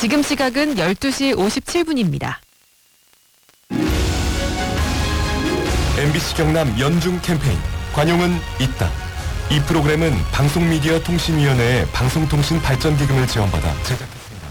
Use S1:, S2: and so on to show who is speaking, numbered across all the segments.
S1: 지금 시각은 12시 57분입니다.
S2: MBC 경남 연중 캠페인 관용은 있다. 이 프로그램은 방송미디어통신위원회의 방송통신발전기금을 지원받아 제작했습니다.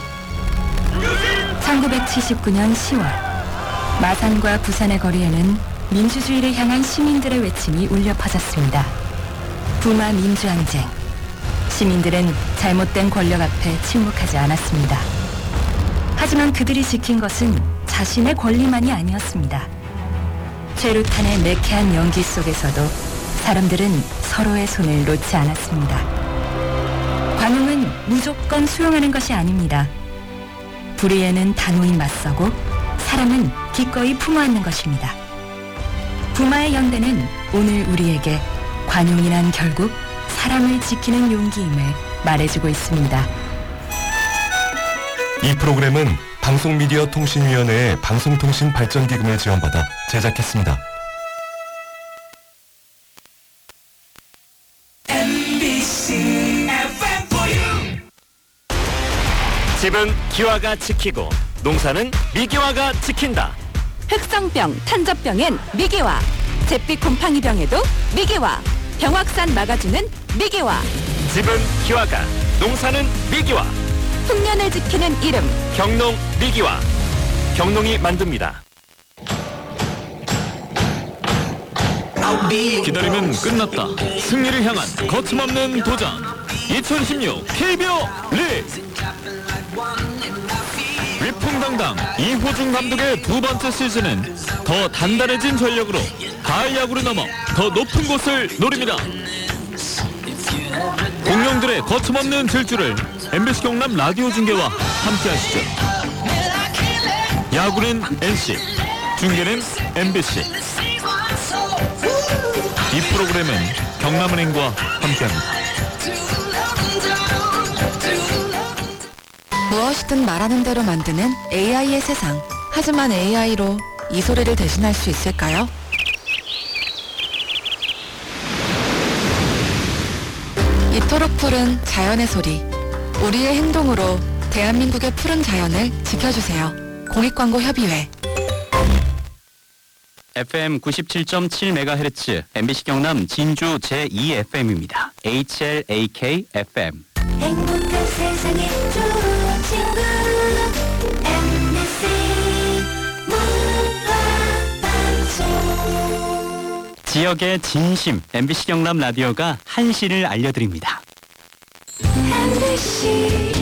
S3: 1979년 10월 마산과 부산의 거리에는 민주주의를 향한 시민들의 외침이 울려 퍼졌습니다. 부마 민주항쟁. 시민들은 잘못된 권력 앞에 침묵하지 않았습니다. 하지만 그들이 지킨 것은 자신의 권리만이 아니었습니다. 최루탄의 매캐한 연기 속에서도 사람들은 서로의 손을 놓지 않았습니다. 관용은 무조건 수용하는 것이 아닙니다. 불의에는 단호히 맞서고 사람은 기꺼이 품어안는 것입니다. 부마의 연대는 오늘 우리에게 관용이란 결국 사람을 지키는 용기임을 말해주고 있습니다.
S2: 이 프로그램은 방송미디어통신위원회의 방송통신발전기금을 지원받아 제작했습니다.
S4: 집은 기와가 지키고 농사는 미기와가 지킨다.
S5: 흑성병, 탄저병엔 미기와, 잿빛 곰팡이병에도 미기와, 병확산 막아주는 미기와,
S4: 집은 기와가, 농사는 미기와,
S5: 흉년을 지키는 이름
S4: 경농 미기와, 경농이 만듭니다.
S6: 기다림은 끝났다. 승리를 향한 거침없는 도전. 2016 KBO 리그. 위풍당당 이호준 감독의 두 번째 시즌은 더 단단해진 전력으로 가을 야구를 넘어 더 높은 곳을 노립니다. 공룡들의 거침없는 질주를 MBC 경남 라디오 중계와 함께 하시죠. 야구는 NC, 중계는 MBC. 이 프로그램은 경남은행과 함께합니다.
S1: 무엇이든 말하는 대로 만드는 AI의 세상. 하지만 AI로 이 소리를 대신할 수 있을까요? 이토록 푸른 자연의 소리. 우리의 행동으로 대한민국의 푸른 자연을 지켜주세요. 공익광고협의회.
S7: FM 97.7MHz MBC 경남 진주 제2FM입니다. HLAK FM.
S8: 행복한 세상에 좋은 친구 MBC 문화방송.
S7: 지역의 진심 MBC 경남 라디오가 한시를 알려드립니다.
S8: MBC